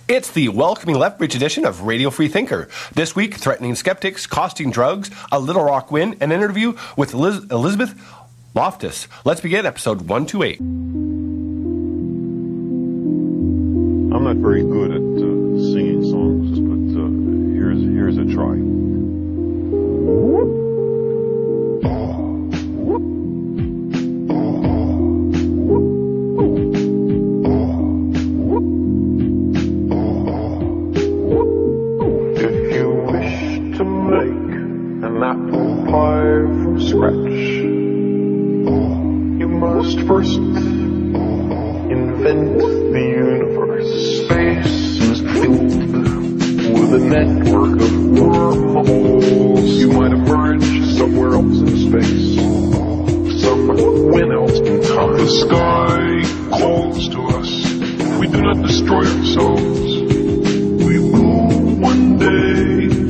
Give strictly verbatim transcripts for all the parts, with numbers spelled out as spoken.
It's the welcoming Lethbridge edition of Radio Free Thinker. This week, threatening skeptics, costing drugs, a Little Rock win, and an interview with Eliz- Elizabeth Loftus. Let's begin episode one twenty-eight. I'm not very good at uh, singing songs, but uh, here's here's a try. If you wish to make an apple pie from scratch, you must first invent the universe. Space is filled with a network of wormholes. You might emerge somewhere else in space, somewhere else in time. The sky calls to us. We do not destroy ourselves. We will one day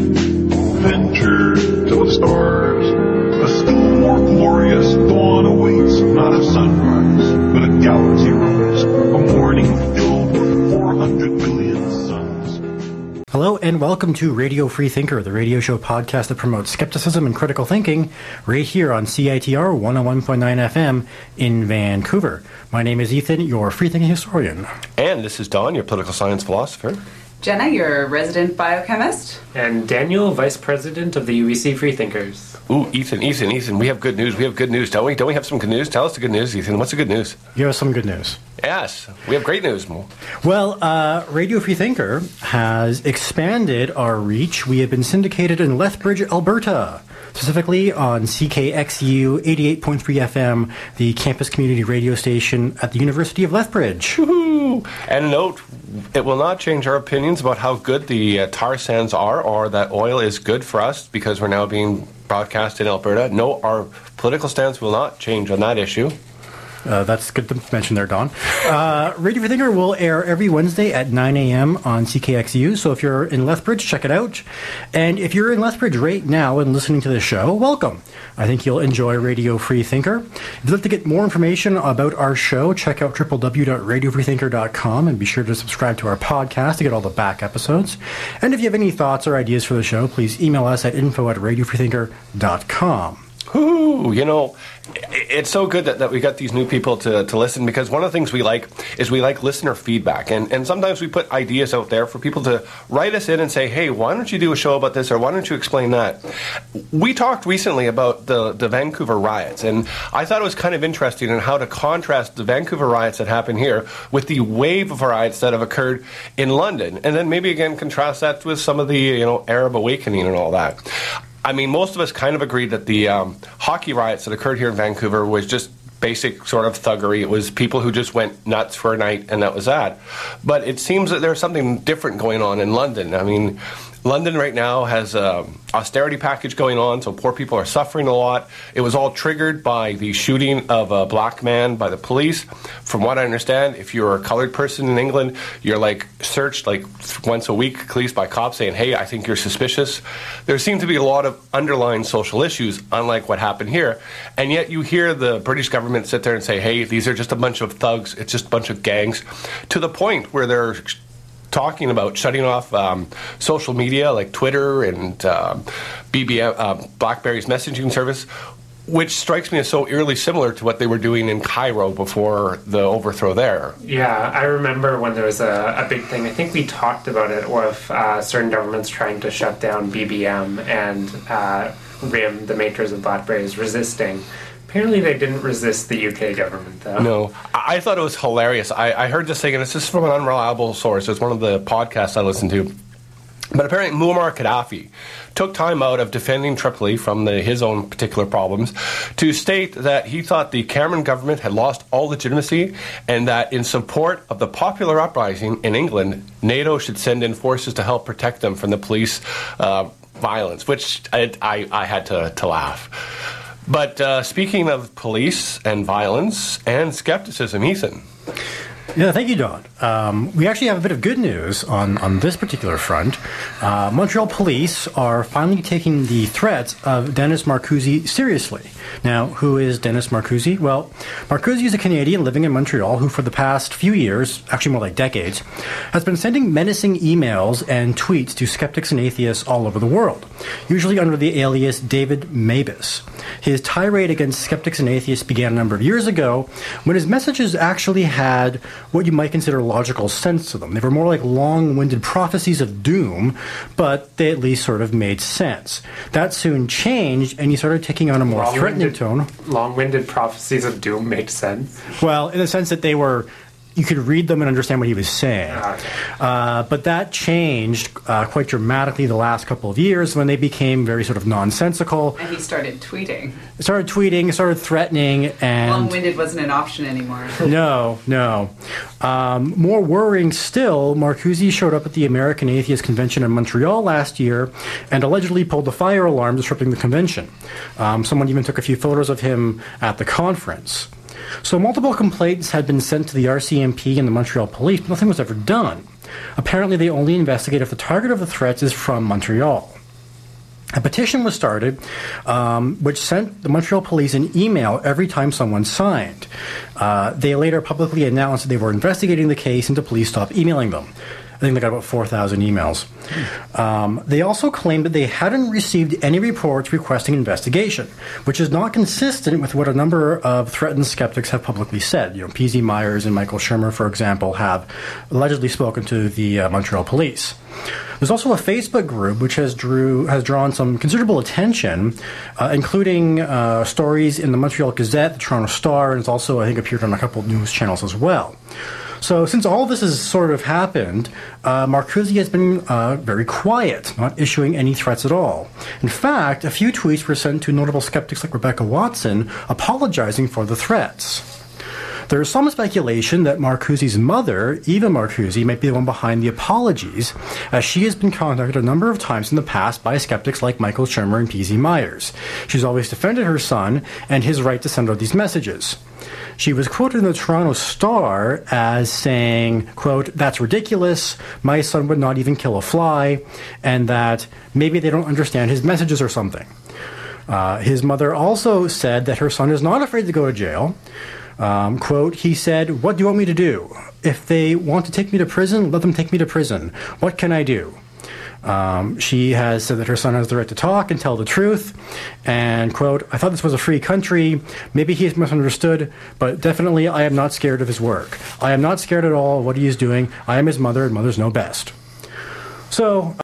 venture to the stars. A still more glorious dawn awaits, not a sunrise, but a galaxy rose, a morning filled with four hundred billion suns. Hello and welcome to Radio Free Thinker, the radio show podcast that promotes skepticism and critical thinking right here on C I T R one oh one point nine F M in Vancouver. My name is Ethan, your free thinking historian. And this is Don, your political science philosopher. Jenna, your resident biochemist. And Daniel, Vice President of the U B C Freethinkers. Ooh, Ethan, Ethan, Ethan, we have good news. We have good news, don't we? Don't we have some good news? Tell us the good news, Ethan. What's the good news? You have some good news. Yes, we have great news. Well, uh, Radio Free Thinker has expanded our reach. We have been syndicated in Lethbridge, Alberta, specifically on C K X U eighty-eight point three F M, the campus community radio station at the University of Lethbridge. Woohoo! And note, it will not change our opinions about how good the uh, tar sands are or that oil is good for us because we're now being broadcast in Alberta. No, our political stance will not change on that issue. Uh, that's good to mention there, Don. Uh, Radio Free Thinker will air every Wednesday at nine a.m. on C K X U, so if you're in Lethbridge, check it out. And if you're in Lethbridge right now and listening to the show, welcome. I think you'll enjoy Radio Free Thinker. If you'd like to get more information about our show, check out w w w dot radio free thinker dot com and be sure to subscribe to our podcast to get all the back episodes. And if you have any thoughts or ideas for the show, please email us at info at radio free thinker dot com. Ooh, you know, it's so good that, that we got these new people to, to listen, because one of the things we like is we like listener feedback. And, and sometimes we put ideas out there for people to write us in and say, hey, why don't you do a show about this, or why don't you explain that? We talked recently about the, the Vancouver riots, and I thought it was kind of interesting in how to contrast the Vancouver riots that happened here with the wave of riots that have occurred in London, and then maybe again contrast that with some of the, you know, Arab awakening and all that. I mean, most of us kind of agreed that the um, hockey riots that occurred here in Vancouver was just basic sort of thuggery. It was people who just went nuts for a night, and that was that. But it seems that there's something different going on in London. I mean, London right now has an austerity package going on, so poor people are suffering a lot. It was all triggered by the shooting of a black man by the police. From what I understand, if you're a colored person in England, you're like searched like once a week, at least by cops saying, hey, I think you're suspicious. There seem to be a lot of underlying social issues, unlike what happened here. And yet you hear the British government sit there and say, hey, these are just a bunch of thugs, it's just a bunch of gangs, to the point where they're talking about shutting off um, social media like Twitter and uh, B B M, uh, BlackBerry's messaging service, which strikes me as so eerily similar to what they were doing in Cairo before the overthrow there. Yeah, I remember when there was a, a big thing. I think we talked about it with uh, certain governments trying to shut down B B M and uh, R I M, the makers of BlackBerries, resisting. Apparently they didn't resist the U K government, though. No. I thought it was hilarious. I, I heard this thing, and it's just from an unreliable source. It's one of the podcasts I listened to. But apparently Muammar Gaddafi took time out of defending Tripoli from the, his own particular problems to state that he thought the Cameron government had lost all legitimacy, and that in support of the popular uprising in England, NATO should send in forces to help protect them from the police uh, violence, which I, I, I had to, to laugh. But uh, speaking of police and violence and skepticism, Ethan. Yeah, thank you, Don. Um, we actually have a bit of good news on, on this particular front. Uh, Montreal police are finally taking the threats of Dennis Marcuzzi seriously. Now, who is Dennis Marcuzzi? Well, Marcuzzi is a Canadian living in Montreal who, for the past few years, actually more like decades, has been sending menacing emails and tweets to skeptics and atheists all over the world, usually under the alias David Mabus. His tirade against skeptics and atheists began a number of years ago when his messages actually had what you might consider logical sense to them. They were more like long-winded prophecies of doom, but they at least sort of made sense. That soon changed, and he started taking on a more threatening tone. Long-winded prophecies of doom made sense? Well, in the sense that they were... you could read them and understand what he was saying. Okay. Uh, but that changed uh, quite dramatically the last couple of years when they became very sort of nonsensical. And he started tweeting. Started tweeting, started threatening, and... Long-winded wasn't an option anymore. No, no. Um, more worrying still, Marcuzzi showed up at the American Atheist Convention in Montreal last year and allegedly pulled the fire alarm disrupting the convention. Um, someone even took a few photos of him at the conference. So multiple complaints had been sent to the R C M P and the Montreal police, but nothing was ever done. Apparently, they only investigate if the target of the threats is from Montreal. A petition was started, um, which sent the Montreal police an email every time someone signed. Uh, they later publicly announced that they were investigating the case and the police stopped emailing them. I think they got about four thousand emails. Um, they also claimed that they hadn't received any reports requesting investigation, which is not consistent with what a number of threatened skeptics have publicly said. You know, P Z Myers and Michael Shermer, for example, have allegedly spoken to the uh, Montreal police. There's also a Facebook group which has drew has drawn some considerable attention, uh, including uh, stories in the Montreal Gazette, the Toronto Star, and it's also, I think, appeared on a couple of news channels as well. So since all this has sort of happened, uh, Marcuzzi has been uh, very quiet, not issuing any threats at all. In fact, a few tweets were sent to notable skeptics like Rebecca Watson apologizing for the threats. There is some speculation that Marcuzzi's mother, Eva Marcuzzi, might be the one behind the apologies, as she has been contacted a number of times in the past by skeptics like Michael Shermer and P Z Myers. She's always defended her son and his right to send out these messages. She was quoted in the Toronto Star as saying, quote, "That's ridiculous, my son would not even kill a fly," and that maybe they don't understand his messages or something. Uh, his mother also said that her son is not afraid to go to jail. Um, quote, he said, "What do you want me to do? If they want to take me to prison, let them take me to prison. What can I do?" Um, she has said that her son has the right to talk and tell the truth. And, quote, "I thought this was a free country. Maybe he is misunderstood, but definitely I am not scared of his work. I am not scared at all of what he is doing. I am his mother, and mothers know best." So...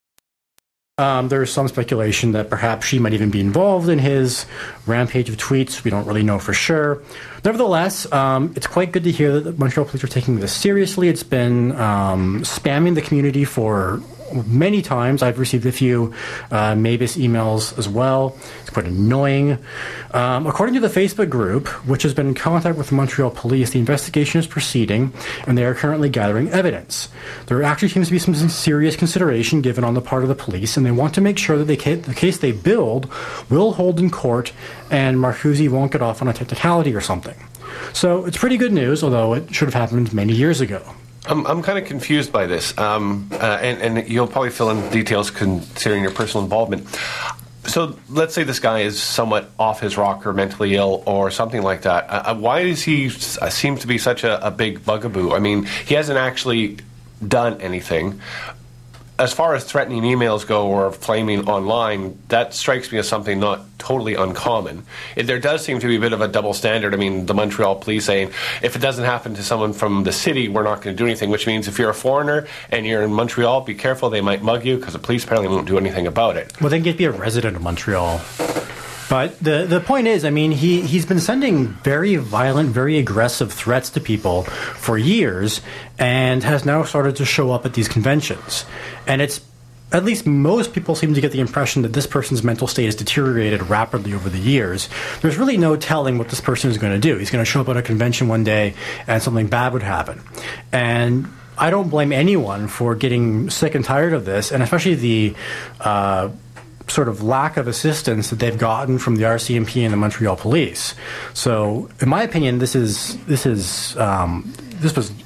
Um, there's some speculation that perhaps she might even be involved in his rampage of tweets. We don't really know for sure. Nevertheless, um, it's quite good to hear that the Montreal police are taking this seriously. It's been um, spamming the community for many times. I've received a few uh, Mabus emails as well. It's quite annoying. Um, according to the Facebook group, which has been in contact with the Montreal police, the investigation is proceeding, and they are currently gathering evidence. There actually seems to be some serious consideration given on the part of the police, and they want to make sure that they ca- the case they build will hold in court, and Marcuzzi won't get off on a technicality or something. So it's pretty good news, although it should have happened many years ago. I'm, I'm kind of confused by this, um, uh, and, and you'll probably fill in details considering your personal involvement. So let's say this guy is somewhat off his rocker, mentally ill, or something like that. Uh, why does he uh, seem to be such a, a big bugaboo? I mean, he hasn't actually done anything. As far as threatening emails go or flaming online, that strikes me as something not totally uncommon. It, there does seem to be a bit of a double standard. I mean, the Montreal police saying, if it doesn't happen to someone from the city, we're not going to do anything, which means if you're a foreigner and you're in Montreal, be careful, they might mug you, because the police apparently won't do anything about it. Well, then get be a resident of Montreal. But the the point is, I mean, he, he's been sending very violent, very aggressive threats to people for years and has now started to show up at these conventions. And it's, at least most people seem to get the impression that this person's mental state has deteriorated rapidly over the years. There's really no telling what this person is going to do. He's going to show up at a convention one day and something bad would happen. And I don't blame anyone for getting sick and tired of this, and especially the... Uh, sort of lack of assistance that they've gotten from the R C M P and the Montreal police. So, in my opinion, this is this is um, this was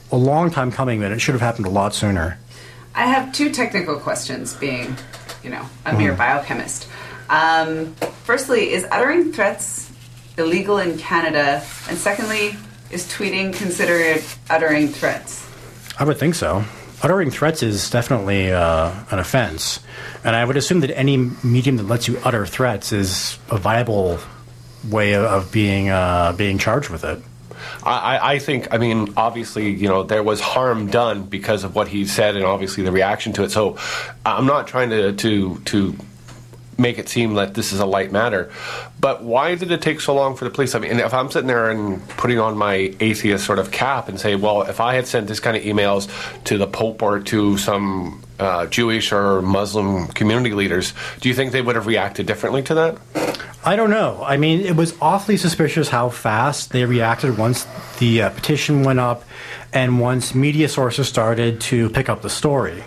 a long time coming, but it should have happened a lot sooner. I have two technical questions, being, you know, a mere biochemist. Um, firstly, is uttering threats illegal in Canada? And secondly, is tweeting considered uttering threats? I would think so. Uttering threats is definitely uh, an offense. And I would assume that any medium that lets you utter threats is a viable way of, of being uh, being charged with it. I, I think, I mean, obviously, you know, there was harm done because of what he said and obviously the reaction to it. So I'm not trying to to, to make it seem like this is a light matter. But why did it take so long for the police? I mean, if I'm sitting there and putting on my atheist sort of cap and say, well, if I had sent this kind of emails to the Pope or to some uh, Jewish or Muslim community leaders, do you think they would have reacted differently to that? I don't know. I mean, it was awfully suspicious how fast they reacted once the uh, petition went up and once media sources started to pick up the story.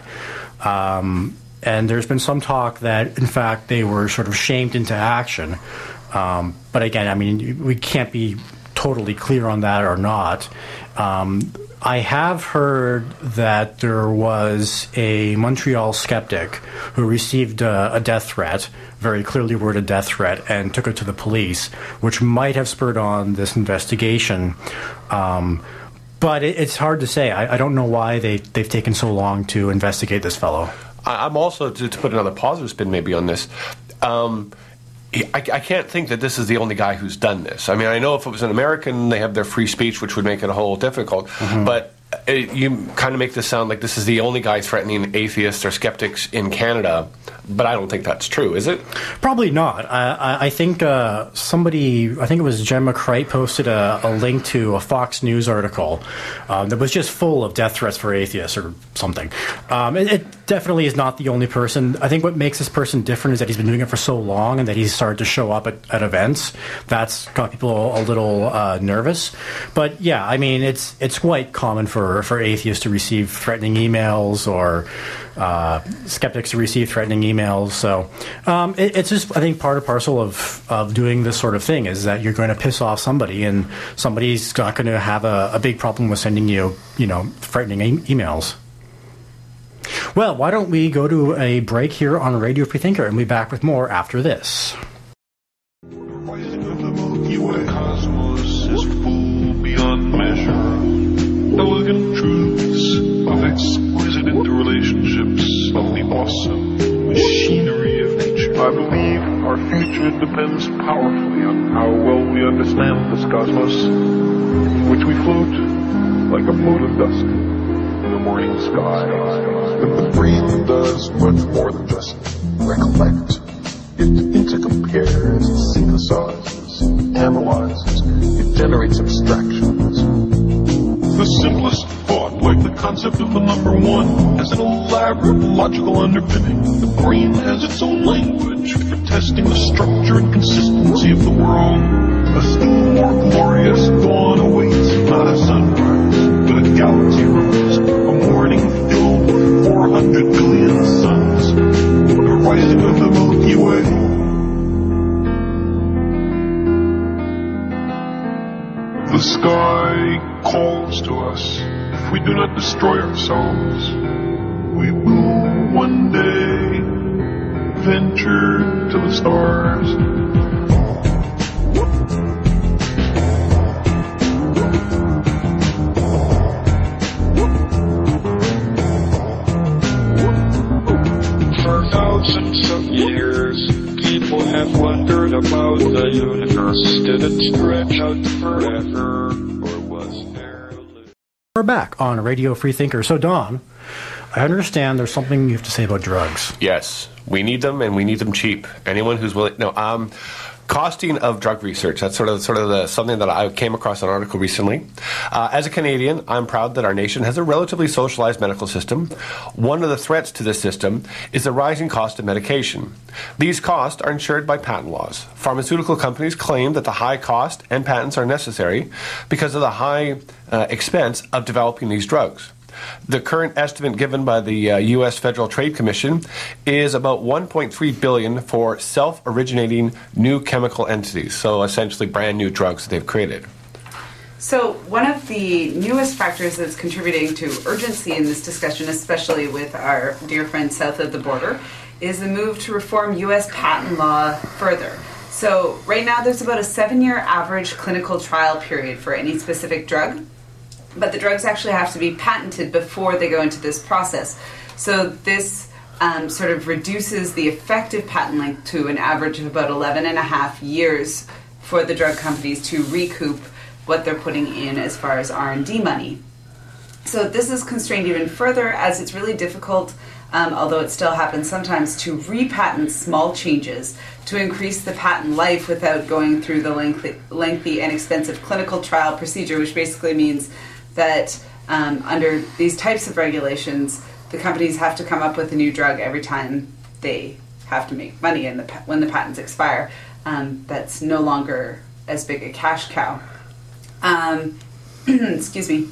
Um, and there's been some talk that, in fact, they were sort of shamed into action. Um, but again, I mean, we can't be totally clear on that or not. Um, I have heard that there was a Montreal skeptic who received a, a death threat, very clearly worded death threat, and took it to the police, which might have spurred on this investigation. Um, but it, it's hard to say. I, I don't know why they, they've taken so long to investigate this fellow. I'm also, to, to put another positive spin maybe on this, um, I, I can't think that this is the only guy who's done this. I mean, I know if it was an American, they have their free speech, which would make it a whole difficult. Mm-hmm. But it, you kind of make this sound like this is the only guy threatening atheists or skeptics in Canada. But I don't think that's true, is it? Probably not. I, I think uh, somebody, I think it was Jen McCright, posted a, a link to a Fox News article um, that was just full of death threats for atheists or something. Um, it, it definitely is not the only person. I think what makes this person different is that he's been doing it for so long and that he's started to show up at, at events. That's got people a little uh, nervous. But yeah, I mean, it's it's quite common for, for atheists to receive threatening emails or uh, skeptics to receive threatening emails. So um, it, it's just, I think, part and parcel of, of doing this sort of thing is that you're going to piss off somebody, and somebody's not going to have a, a big problem with sending you, you know, threatening e- emails. Well, why don't we go to a break here on Radio Free Thinker, and we'll be back with more after this. Rising of the Milky Way cosmos is full beyond measure. Elegant truths of exquisite interrelationships of the awesome machinery of nature. I believe our future depends powerfully on how well we understand this cosmos, in which we float like a mote of dust in the morning sky. But the brain does much more than just recollect. It intercompares, it synthesizes, it analyzes, it generates abstractions. The simplest thought, like the concept of the number one, has an elaborate logical underpinning. The brain has its own language for testing the structure and consistency of the world. A still more glorious dawn awaits, not a sunrise, but a galaxy rose, a morning filled with four hundred billion suns, the rising of the Milky Way. The sky calls to us. If we do not destroy ourselves, we will one day venture to the stars. For thousands of years, people have wondered about the universe. Did it stretch out forever, or was there... We're back on Radio Free Thinker. So, Don, I understand there's something you have to say about drugs. Yes, we need them, and we need them cheap. Anyone who's willing... No, um... costing of drug research. That's sort of sort of the, something that I came across an article recently. Uh, as a Canadian, I'm proud that our nation has a relatively socialized medical system. One of the threats to this system is the rising cost of medication. These costs are insured by patent laws. Pharmaceutical companies claim that the high cost and patents are necessary because of the high uh, expense of developing these drugs. The current estimate given by the uh, U S Federal Trade Commission is about one point three billion dollars for self-originating new chemical entities, so essentially brand new drugs that they've created. So one of the newest factors that's contributing to urgency in this discussion, especially with our dear friends south of the border, is the move to reform U S patent law further. So right now there's about a seven-year average clinical trial period for any specific drug, but the drugs actually have to be patented before they go into this process. So this um, sort of reduces the effective patent length to an average of about eleven and a half years for the drug companies to recoup what they're putting in as far as R and D money. So this is constrained even further, as it's really difficult, um, although it still happens sometimes, to repatent small changes to increase the patent life without going through the lengthy, lengthy and expensive clinical trial procedure, which basically means that um, under these types of regulations, the companies have to come up with a new drug every time they have to make money, and the, when the patents expire, um, that's no longer as big a cash cow. Um, excuse me.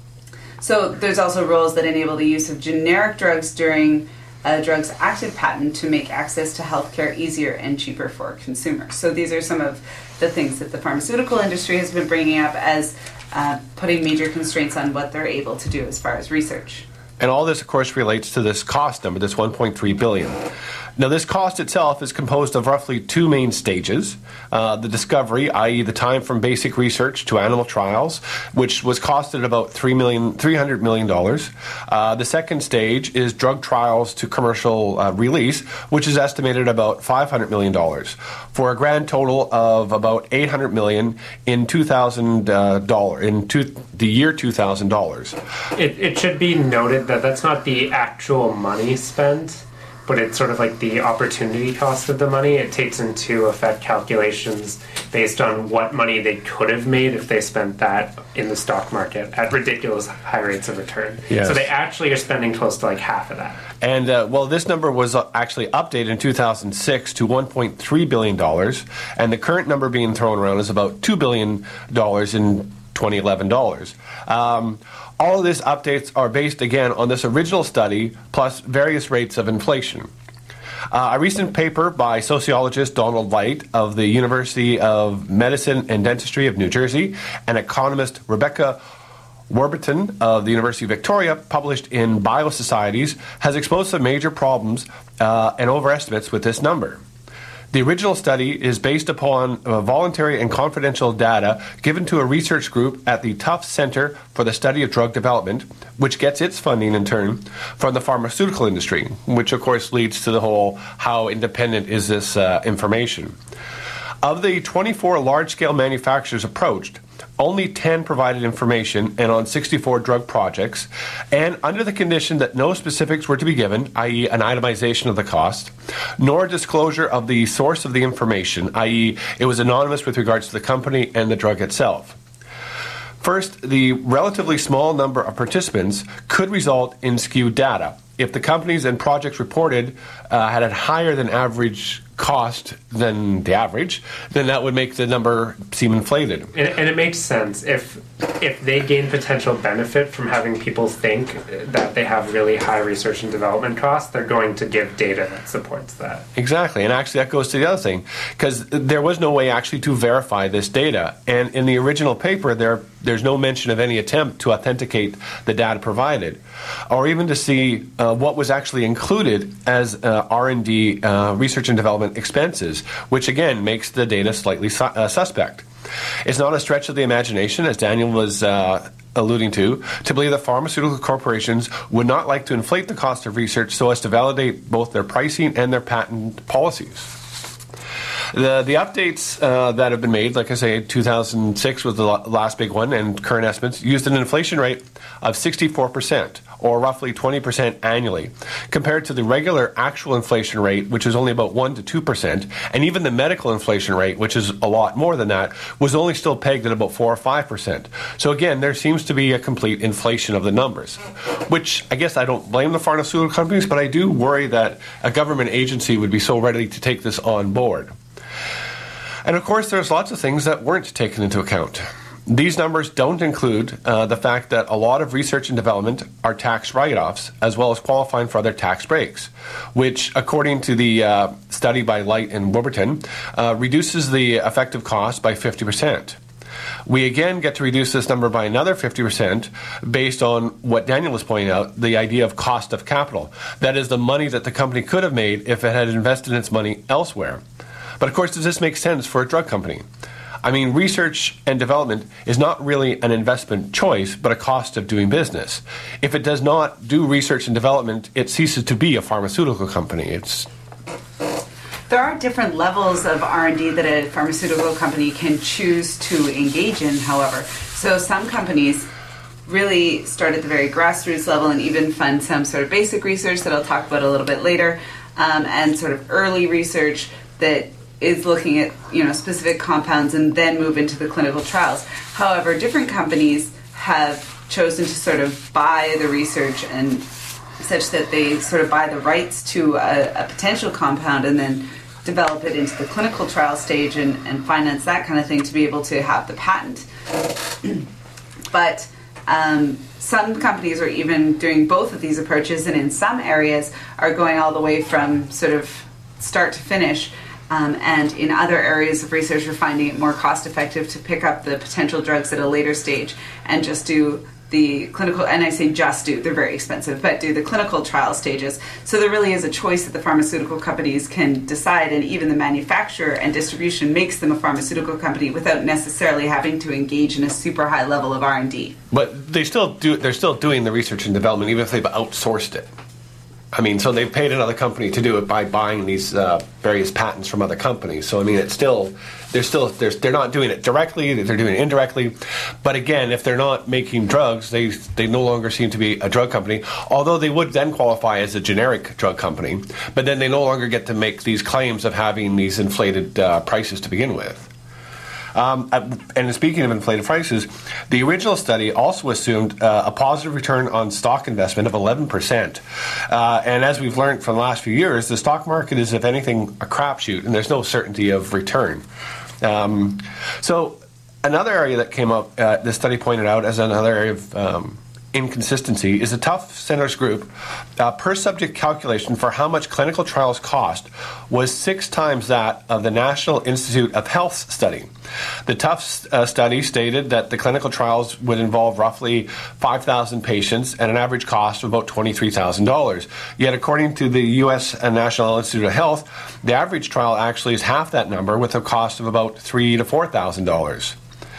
So there's also rules that enable the use of generic drugs during a drug's active patent to make access to healthcare easier and cheaper for consumers. So these are some of the things that the pharmaceutical industry has been bringing up as uh, putting major constraints on what they're able to do as far as research. And all this, of course, relates to this cost number, this one point three billion dollars. Now, this cost itself is composed of roughly two main stages. Uh, the discovery, that is the time from basic research to animal trials, which was costed about three hundred million dollars. Uh, the second stage is drug trials to commercial uh, release, which is estimated about five hundred million dollars, for a grand total of about eight hundred million dollars in two thousand dollars, uh, in two, the year two thousand dollars. It, it should be noted that that's not the actual money spent, but it's sort of like the opportunity cost of the money. It takes into effect calculations based on what money they could have made if they spent that in the stock market at ridiculous high rates of return. Yes. So they actually are spending close to like half of that. And, uh, well, this number was actually updated in two thousand six to one point three billion dollars, and the current number being thrown around is about two billion dollars in twenty eleven dollars. Um, all of these updates are based, again, on this original study plus various rates of inflation. Uh, a recent paper by sociologist Donald Light of the University of Medicine and Dentistry of New Jersey and economist Rebecca Warburton of the University of Victoria, published in Biosocieties, has exposed some major problems uh, and overestimates with this number. The original study is based upon uh, voluntary and confidential data given to a research group at the Tufts Center for the Study of Drug Development, which gets its funding in turn from the pharmaceutical industry, which of course leads to the whole how independent is this uh, information. Of the twenty-four large-scale manufacturers approached, only ten provided information and on sixty-four drug projects, and under the condition that no specifics were to be given, that is an itemization of the cost, nor disclosure of the source of the information, that is it was anonymous with regards to the company and the drug itself. First, the relatively small number of participants could result in skewed data. If the companies and projects reported uh, had a higher than average cost than the average, then that would make the number seem inflated. And, and it makes sense. If if they gain potential benefit from having people think that they have really high research and development costs, they're going to give data that supports that. Exactly. And actually that goes to the other thing, because there was no way actually to verify this data. And in the original paper, there there's no mention of any attempt to authenticate the data provided, or even to see uh, what was actually included as uh, R and D, uh, research and development expenses, which again makes the data slightly su- uh, suspect. It's not a stretch of the imagination, as Daniel was uh, alluding to, to believe that pharmaceutical corporations would not like to inflate the cost of research so as to validate both their pricing and their patent policies. The the updates uh, that have been made, like I say, two thousand six was the last big one, and current estimates used an inflation rate of sixty-four percent, or roughly twenty percent annually, compared to the regular actual inflation rate, which is only about one to two percent, and even the medical inflation rate, which is a lot more than that, was only still pegged at about four or five percent. So again, there seems to be a complete inflation of the numbers, which I guess I don't blame the pharmaceutical companies, but I do worry that a government agency would be so ready to take this on board. And of course, there's lots of things that weren't taken into account. These numbers don't include uh, the fact that a lot of research and development are tax write-offs, as well as qualifying for other tax breaks, which, according to the uh, study by Light and Warburton, uh, reduces the effective cost by fifty percent. We again get to reduce this number by another fifty percent based on what Daniel was pointing out, the idea of cost of capital. That is the money that the company could have made if it had invested its money elsewhere. But of course, does this make sense for a drug company? I mean, research and development is not really an investment choice, but a cost of doing business. If it does not do research and development, it ceases to be a pharmaceutical company. It's There are different levels of R and D that a pharmaceutical company can choose to engage in, however. So some companies really start at the very grassroots level and even fund some sort of basic research that I'll talk about a little bit later, um, and sort of early research that is looking at, you know, specific compounds and then move into the clinical trials. However, different companies have chosen to sort of buy the research and such that they sort of buy the rights to a, a potential compound and then develop it into the clinical trial stage and, and finance that kind of thing to be able to have the patent. But um, some companies are even doing both of these approaches, and in some areas are going all the way from sort of start to finish. Um, and in other areas of research, we're finding it more cost-effective to pick up the potential drugs at a later stage and just do the clinical, and I say just do, they're very expensive, but do the clinical trial stages. So there really is a choice that the pharmaceutical companies can decide, and even the manufacturer and distribution makes them a pharmaceutical company without necessarily having to engage in a super high level of R and D. But they still do. They're still doing the research and development, even if they've outsourced it. I mean, so they've paid another company to do it by buying these uh, various patents from other companies. So I mean, it's still they're still they're they're not doing it directly; they're doing it indirectly. But again, if they're not making drugs, they they no longer seem to be a drug company. Although they would then qualify as a generic drug company, but then they no longer get to make these claims of having these inflated uh, prices to begin with. Um, and speaking of inflated prices, the original study also assumed uh, a positive return on stock investment of eleven percent. Uh, and as we've learned from the last few years, the stock market is, if anything, a crapshoot, and there's no certainty of return. Um, so another area that came up, uh, the study pointed out as another area of um, inconsistency, is the Tufts Centers Group uh, per subject calculation for how much clinical trials cost was six times that of the National Institute of Health's study. The Tufts uh, study stated that the clinical trials would involve roughly five thousand patients and an average cost of about twenty-three thousand dollars. Yet, according to the U S National Institute of Health, the average trial actually is half that number, with a cost of about three thousand to four thousand dollars.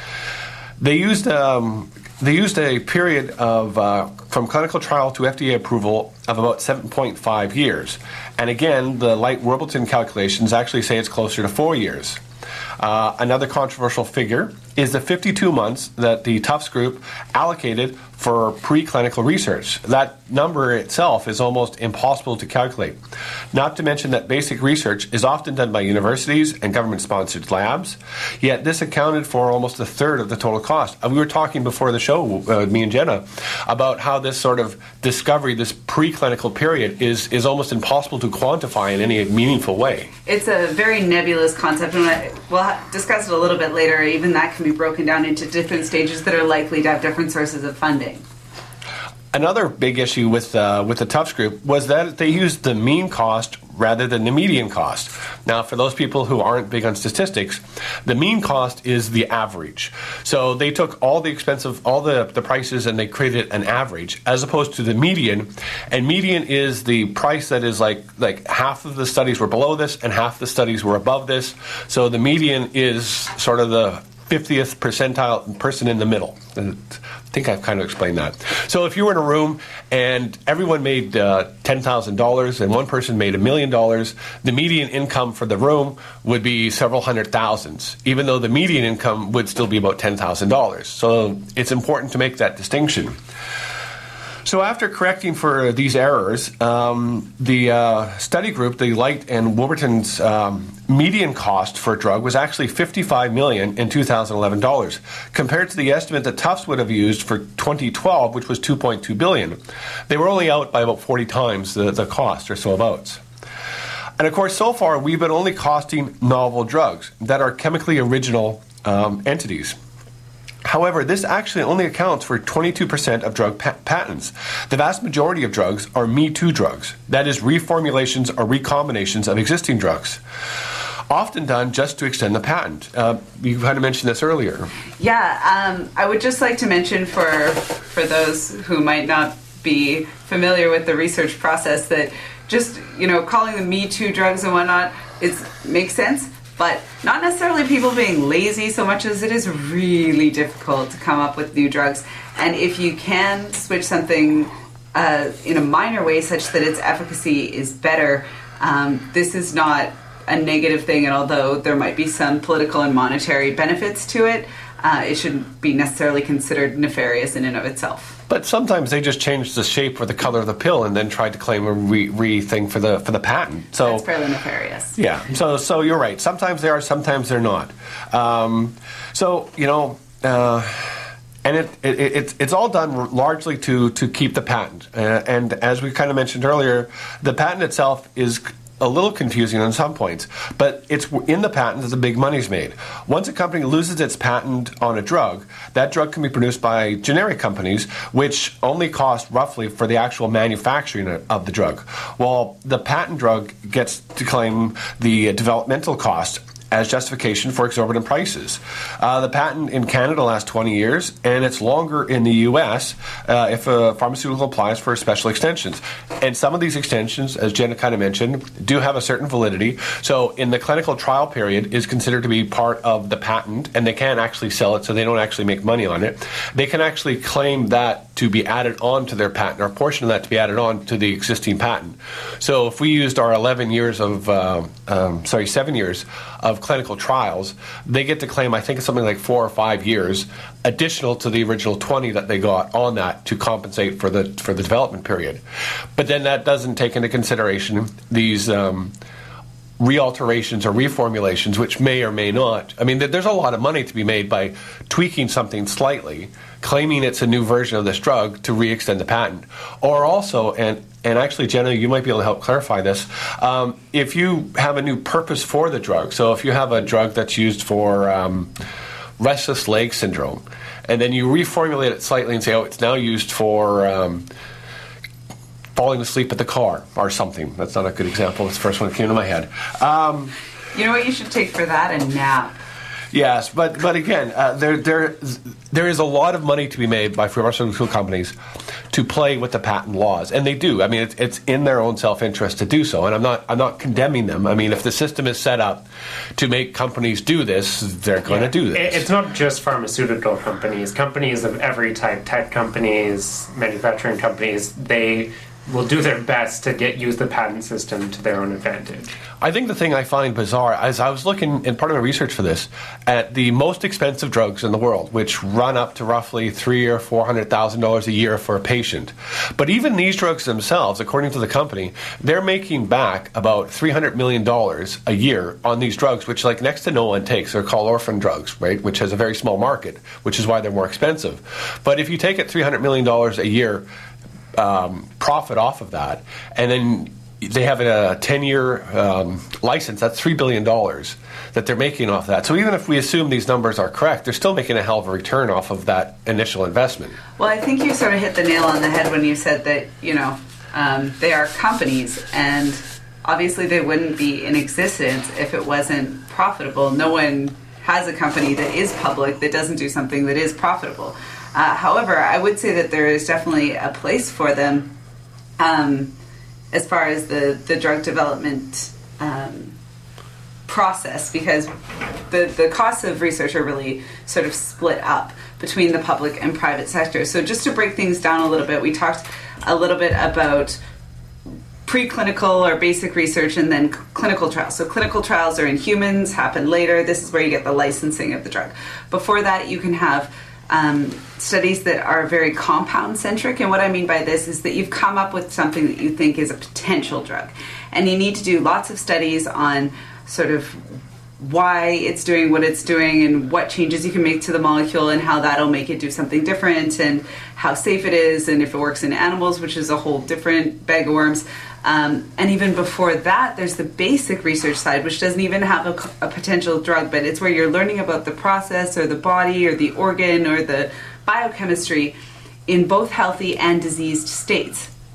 They used um, they used a period of uh, from clinical trial to F D A approval of about seven point five years. And again, the Light Worthington calculations actually say it's closer to four years. Uh, another controversial figure is the fifty-two months that the Tufts Group allocated for preclinical research. That number itself is almost impossible to calculate. Not to mention that basic research is often done by universities and government-sponsored labs, yet this accounted for almost a third of the total cost. Uh, we were talking before the show, uh, me and Jenna, about how this sort of discovery, this preclinical period, is, is almost impossible to quantify in any meaningful way. It's a very nebulous concept, and I, we'll ha- discuss it a little bit later. Even that can be broken down into different stages that are likely to have different sources of funding. Another big issue with uh, with the Tufts Group was that they used the mean cost rather than the median cost. Now, for those people who aren't big on statistics, the mean cost is the average. So they took all the expensive, all the, the prices, and they created an average, as opposed to the median. And median is the price that is like like half of the studies were below this and half the studies were above this. So the median is sort of the fiftieth percentile person in the middle. I think I've kind of explained that. So if you were in a room and everyone made uh, ten thousand dollars and one person made a million dollars, the median income for the room would be several hundred thousands, even though the median income would still be about ten thousand dollars. So it's important to make that distinction. So after correcting for these errors, um, the uh, study group, the Light and Wolverton's um, median cost for a drug was actually fifty-five million dollars in two thousand eleven dollars, compared to the estimate that Tufts would have used for twenty twelve, which was two point two billion dollars. They were only out by about forty times the, the cost, or so abouts. And of course, so far, we've been only costing novel drugs that are chemically original um, entities. However, this actually only accounts for twenty-two percent of drug pa- patents. The vast majority of drugs are Me Too drugs, that is, reformulations or recombinations of existing drugs. often done just to extend the patent. Uh, you kind of mentioned this earlier. Yeah, um, I would just like to mention for for those who might not be familiar with the research process that just, you know, calling them Me Too drugs and whatnot is makes sense, but not necessarily people being lazy so much as it is really difficult to come up with new drugs. And if you can switch something uh, in a minor way such that its efficacy is better, um, this is not a negative thing, and although there might be some political and monetary benefits to it, uh, it shouldn't be necessarily considered nefarious in and of itself. But sometimes they just change the shape or the color of the pill and then tried to claim a re, re thing for the for the patent. So that's fairly nefarious. Yeah. So so you're right. Sometimes they are, sometimes they're not. Um, so you know, uh, and it, it, it it's all done largely to to keep the patent. Uh, and as we kind of mentioned earlier, the patent itself is a little confusing on some points, but it's in the patent that the big money's made. Once a company loses its patent on a drug, that drug can be produced by generic companies, which only cost roughly for the actual manufacturing of the drug, while the patent drug gets to claim the developmental cost as justification for exorbitant prices. Uh, the patent in Canada lasts twenty years, and it's longer in the U S uh, if a pharmaceutical applies for special extensions. And some of these extensions, as Jenna kind of mentioned, do have a certain validity. So in the clinical trial period is considered to be part of the patent, and they can't actually sell it, so they don't actually make money on it. They can actually claim that to be added on to their patent, or a portion of that to be added on to the existing patent. So if we used our eleven years of, uh, um, sorry, seven years of clinical trials, they get to claim, I think it's something like four or five years additional to the original twenty that they got on that to compensate for the for the development period. But then that doesn't take into consideration these um, realterations or reformulations, which may or may not. I mean, there's a lot of money to be made by tweaking something slightly, claiming it's a new version of this drug to re-extend the patent. Or also, and and actually, Jenna, you might be able to help clarify this, um, if you have a new purpose for the drug, so if you have a drug that's used for um, restless leg syndrome, and then you reformulate it slightly and say, oh, it's now used for um, falling asleep at the car or something. That's not a good example. It's the first one that came to my head. Um, you know what you should take for that? A nap. Yes, but but again, uh, there there there is a lot of money to be made by pharmaceutical companies to play with the patent laws, and they do. I mean, it's, it's in their own self-interest to do so, and I'm not I'm not condemning them. I mean, if the system is set up to make companies do this, they're going yeah. to do this. It's not just pharmaceutical companies. Companies of every type, tech companies, manufacturing companies, they will do their best to get use the patent system to their own advantage. I think the thing I find bizarre, as I was looking in part of my research for this, at the most expensive drugs in the world, which run up to roughly three or four hundred thousand dollars a year for a patient. But even these drugs themselves, according to the company, they're making back about three hundred million dollars a year on these drugs, which like next to no one takes. They're called orphan drugs, right? Which has a very small market, which is why they're more expensive. But if you take it three hundred million dollars a year um, profit off of that, and then they have a ten-year um, license, that's three billion dollars that they're making off that. So even if we assume these numbers are correct, they're still making a hell of a return off of that initial investment. Well, I think you sort of hit the nail on the head when you said that, you know, um, they are companies, and obviously they wouldn't be in existence if it wasn't profitable. No one has a company that is public that doesn't do something that is profitable. Uh, however, I would say that there is definitely a place for them um, as far as the, the drug development um, process, because the, the costs of research are really sort of split up between the public and private sector. So just to break things down a little bit, we talked a little bit about preclinical or basic research and then clinical trials. So clinical trials are in humans, happen later. This is where you get the licensing of the drug. Before that, you can have Um, studies that are very compound-centric, and what I mean by this is that you've come up with something that you think is a potential drug, and you need to do lots of studies on sort of why it's doing what it's doing and what changes you can make to the molecule and how that'll make it do something different and how safe it is and if it works in animals, which is a whole different bag of worms. Um, and even before that, there's the basic research side, which doesn't even have a, a potential drug, but it's where you're learning about the process or the body or the organ or the biochemistry in both healthy and diseased states.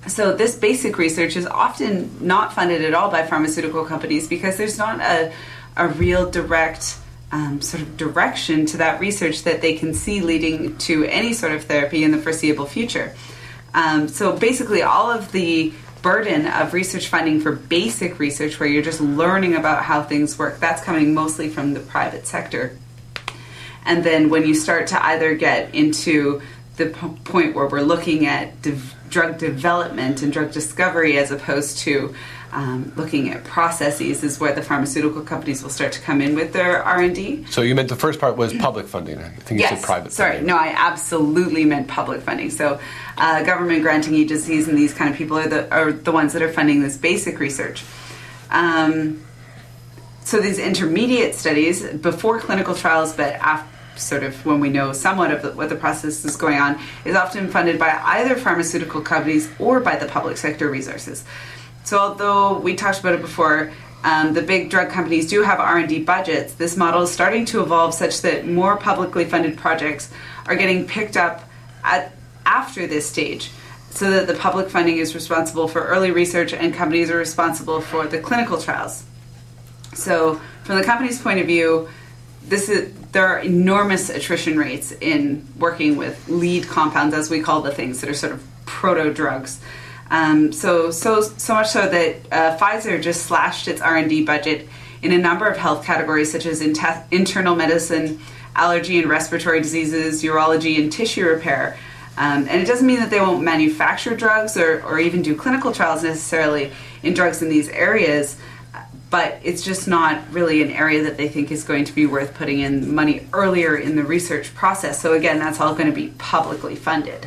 So this basic research is often not funded at all by pharmaceutical companies because there's not a, a real direct um, sort of direction to that research that they can see leading to any sort of therapy in the foreseeable future. Um, so basically all of the burden of research funding for basic research, where you're just learning about how things work, that's coming mostly from the private sector. And then when you start to either get into the p- point where we're looking at de- drug development and drug discovery as opposed to um, looking at processes, is where the pharmaceutical companies will start to come in with their R and D. So you meant the first part was public funding. I think you Yes, said private sorry, funding. no, I absolutely meant public funding. So uh, government granting agencies and these kind of people are the are the ones that are funding this basic research. Um, so these intermediate studies before clinical trials, but after, sort of when we know somewhat of the, what the process is going on, is often funded by either pharmaceutical companies or by the public sector resources. So although we talked about it before, um, the big drug companies do have R and D budgets, this model is starting to evolve such that more publicly funded projects are getting picked up at after this stage, so that the public funding is responsible for early research and companies are responsible for the clinical trials. So from the company's point of view, this is there are enormous attrition rates in working with lead compounds, as we call the things that are sort of proto-drugs. Um, so, so, so much so that uh, Pfizer just slashed its R and D budget in a number of health categories, such as in te- internal medicine, allergy and respiratory diseases, urology, and tissue repair. Um, and it doesn't mean that they won't manufacture drugs or, or even do clinical trials necessarily in drugs in these areas, but it's just not really an area that they think is going to be worth putting in money earlier in the research process. So again, that's all going to be publicly funded.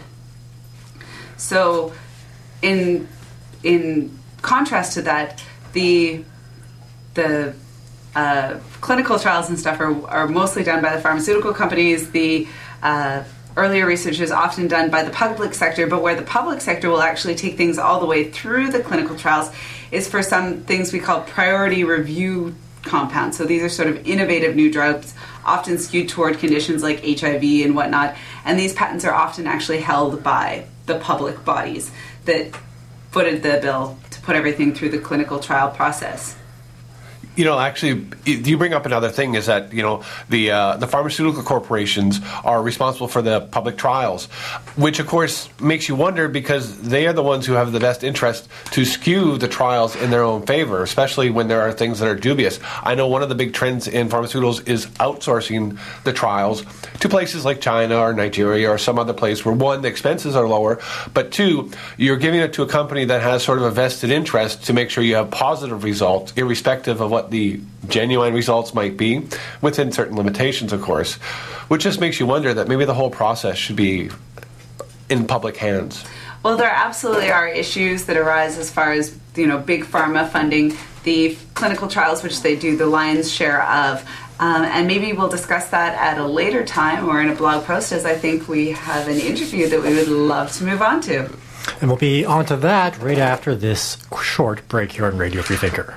So in in contrast to that, the the uh, clinical trials and stuff are, are mostly done by the pharmaceutical companies. The uh, earlier research is often done by the public sector, but where the public sector will actually take things all the way through the clinical trials is for some things we call priority review compounds. So these are sort of innovative new drugs, often skewed toward conditions like H I V and whatnot. And these patents are often actually held by the public bodies that footed the bill to put everything through the clinical trial process. You know, actually, you bring up another thing, is that, you know, the uh, the pharmaceutical corporations are responsible for the public trials, which, of course, makes you wonder, because they are the ones who have the best interest to skew the trials in their own favor, especially when there are things that are dubious. I know one of the big trends in pharmaceuticals is outsourcing the trials to places like China or Nigeria or some other place where, one, the expenses are lower, but two, you're giving it to a company that has sort of a vested interest to make sure you have positive results, irrespective of what the genuine results might be, within certain limitations, of course, which just makes you wonder that maybe the whole process should be in public hands. Well, there absolutely are issues that arise as far as, you know, big pharma funding the clinical trials, which they do the lion's share of. Um, and maybe we'll discuss that at a later time or in a blog post, as I think we have an interview that we would love to move on to. And we'll be on to that right after this short break here on Radio Freethinker.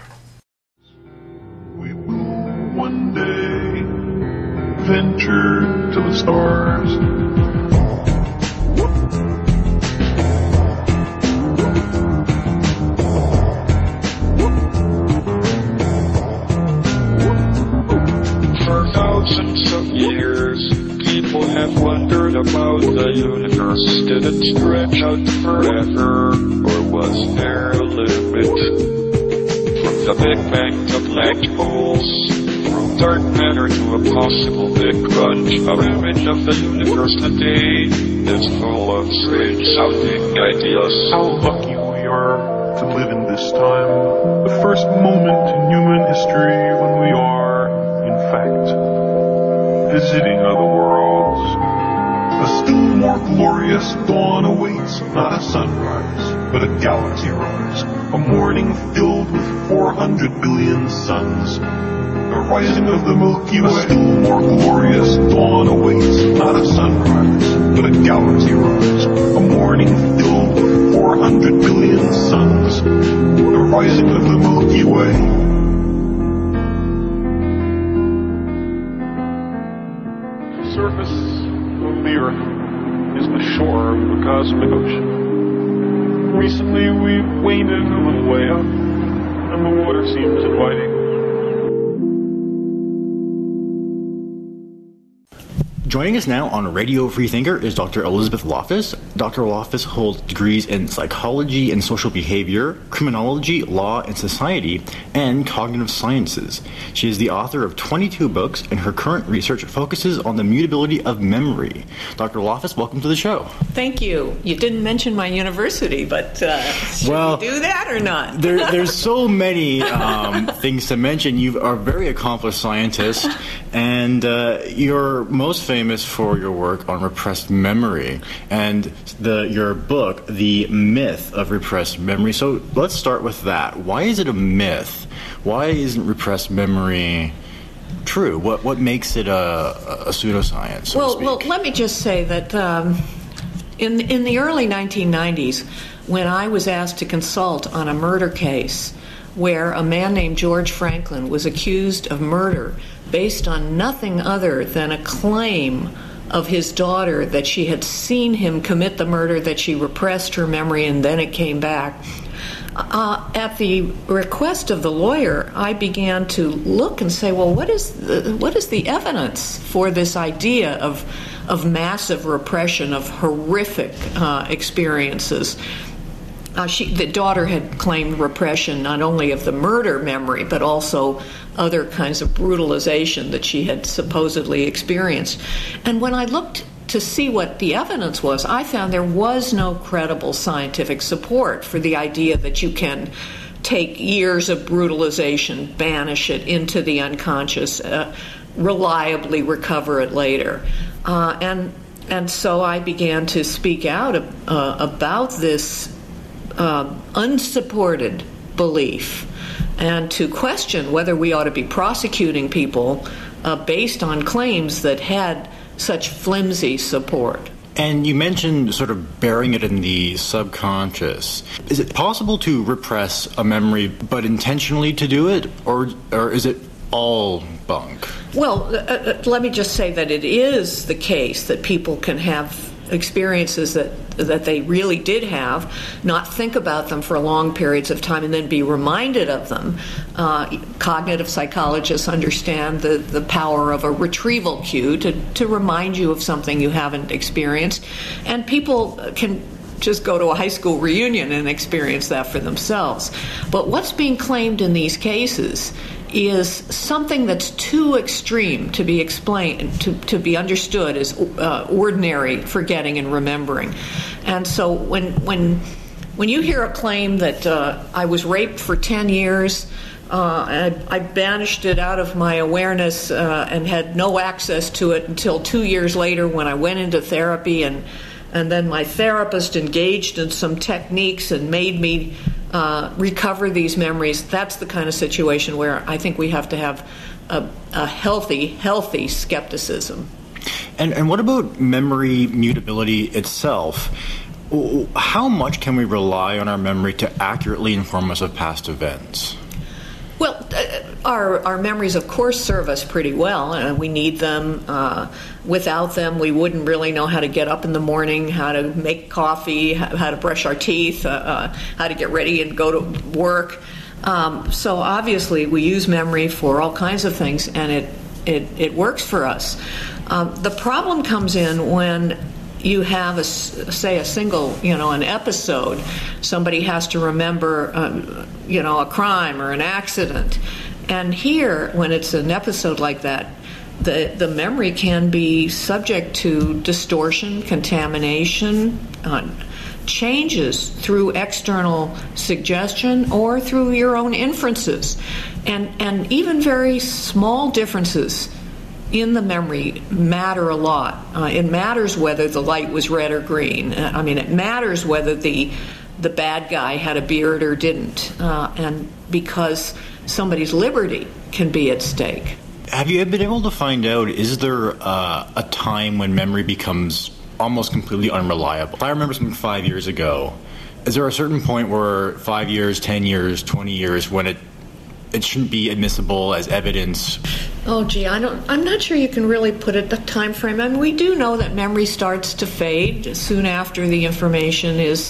We will one day venture to the stars. For thousands of years, people have wondered about the universe. Did it stretch out forever, or was there a limit? From the Big Bang to black holes, from dark matter to a possible Big Crunch, our image of the universe today is full of strange sounding ideas. How lucky we are to live in this time, the first moment in human history when we are, in fact, visiting other worlds. A still more glorious dawn awaits, not a sunrise, but a galaxy rise. A morning filled with four hundred billion suns. The rising of the Milky Way. A still more glorious dawn awaits, not a sunrise, but a galaxy rise. A morning filled with four hundred billion suns. The rising of the Milky Way. The surface of the earth is the shore of the cosmic ocean. recently we've waded a little way up, and the water seems inviting. Joining us now on Radio Freethinker is Doctor Elizabeth Loftus. Doctor Loftus holds degrees in psychology and social behavior, criminology, law and society, and cognitive sciences. She is the author of twenty-two books, and her current research focuses on the mutability of memory. Doctor Loftus, welcome to the show. Thank you. You didn't mention my university, but uh, should well, we do that or not? there, there's so many um, things to mention. You are a very accomplished scientist, and uh, you're most famous for your work on repressed memory and the your book, The Myth of Repressed Memory. So let's start with that. Why is it a myth? Why isn't repressed memory true? What what makes it a, a pseudoscience, so well, to speak? well, let me just say that um, in in the early nineteen nineties, when I was asked to consult on a murder case where a man named George Franklin was accused of murder based on nothing other than a claim of his daughter that she had seen him commit the murder, that she repressed her memory, and then it came back. Uh, at the request of the lawyer, I began to look and say, well, what is the, what is the evidence for this idea of, of massive repression, of horrific uh, experiences? Uh, she, the daughter had claimed repression not only of the murder memory, but also other kinds of brutalization that she had supposedly experienced. And when I looked to see what the evidence was, I found there was no credible scientific support for the idea that you can take years of brutalization, banish it into the unconscious, uh, reliably recover it later. Uh, and, and so I began to speak out uh, about this Uh, unsupported belief, and to question whether we ought to be prosecuting people uh, based on claims that had such flimsy support. And you mentioned sort of burying it in the subconscious. Is it possible to repress a memory but intentionally to do it, or or is it all bunk? Well, uh, uh, let me just say that it is the case that people can have experiences that that they really did have, not think about them for long periods of time, and then be reminded of them. Uh, cognitive psychologists understand the, the power of a retrieval cue to, to remind you of something you haven't experienced, and people can just go to a high school reunion and experience that for themselves. But what's being claimed in these cases is something that's too extreme to be explained, to, to be understood as uh, ordinary forgetting and remembering. And so when when when you hear a claim that uh, I was raped for ten years, uh, I, I banished it out of my awareness uh, and had no access to it until two years later when I went into therapy, and and then my therapist engaged in some techniques and made me Uh, recover these memories, that's the kind of situation where I think we have to have a, a healthy, healthy skepticism. And, and what about memory mutability itself? How much can we rely on our memory to accurately inform us of past events? Well, uh, our our memories, of course, serve us pretty well, and we need them. Uh, without them, we wouldn't really know how to get up in the morning, how to make coffee, how to brush our teeth, uh, uh, how to get ready and go to work. Um, so obviously, we use memory for all kinds of things, and it it, it works for us. Um, the problem comes in when you have, a, say, a single, you know, an episode. Somebody has to remember, um, you know, a crime or an accident. And here, when it's an episode like that, the, the memory can be subject to distortion, contamination, uh, changes through external suggestion or through your own inferences. And, and even very small differences in the memory matter a lot. Uh, it matters whether the light was red or green. Uh, I mean, it matters whether the the bad guy had a beard or didn't, uh, and because somebody's liberty can be at stake. Have you been able to find out, is there uh, a time when memory becomes almost completely unreliable? If I remember something five years ago, is there a certain point where five years, ten years, twenty years, when it it shouldn't be admissible as evidence? Oh, gee, I don't, I'm not sure you can really put a time frame. I mean, we do know that memory starts to fade soon after the information is